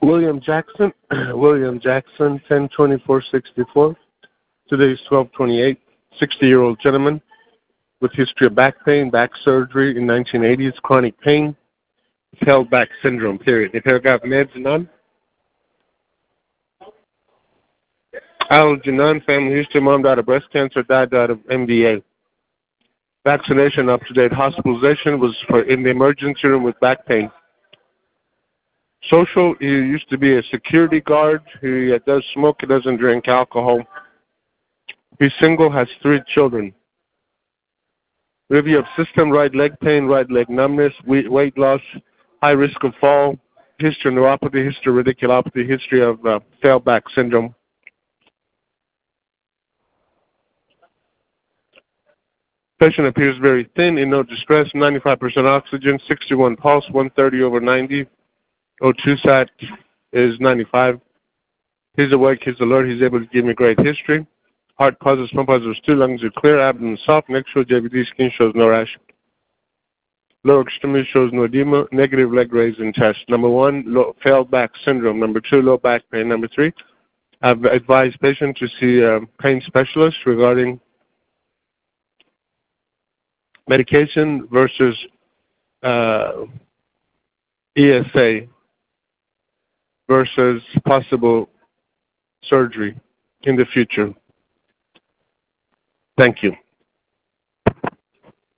William Jackson, William Jackson, 10/24/64. Today is 12/28. 60-year-old gentleman with history of back pain, back surgery in 1980s, chronic pain, held back syndrome, period. If you got meds, none. Al Janan, family history, mom died of breast cancer, dad died of MVA. Vaccination up to date. Hospitalization was in the emergency room with back pain. Social, he used to be a security guard. He does smoke, he doesn't drink alcohol. He's single, has 3 children. Review of system, right leg pain, right leg numbness, weight loss, high risk of fall, history of neuropathy, history of radiculopathy, history of failed back syndrome. Patient appears very thin, in no distress, 95% oxygen, 61 pulse, 130/90. O2 sat is 95. He's awake, he's alert, he's able to give me great history. Heart positive, pump positive, 2 lungs are clear, abdomen soft, neck shows JVD, skin shows no rash. Lower extremity shows no edema, negative leg raise in test. Number 1, failed back syndrome. Number 2, low back pain. Number 3, I've advised patient to see a pain specialist regarding medication versus ESA versus possible surgery in the future. Thank you.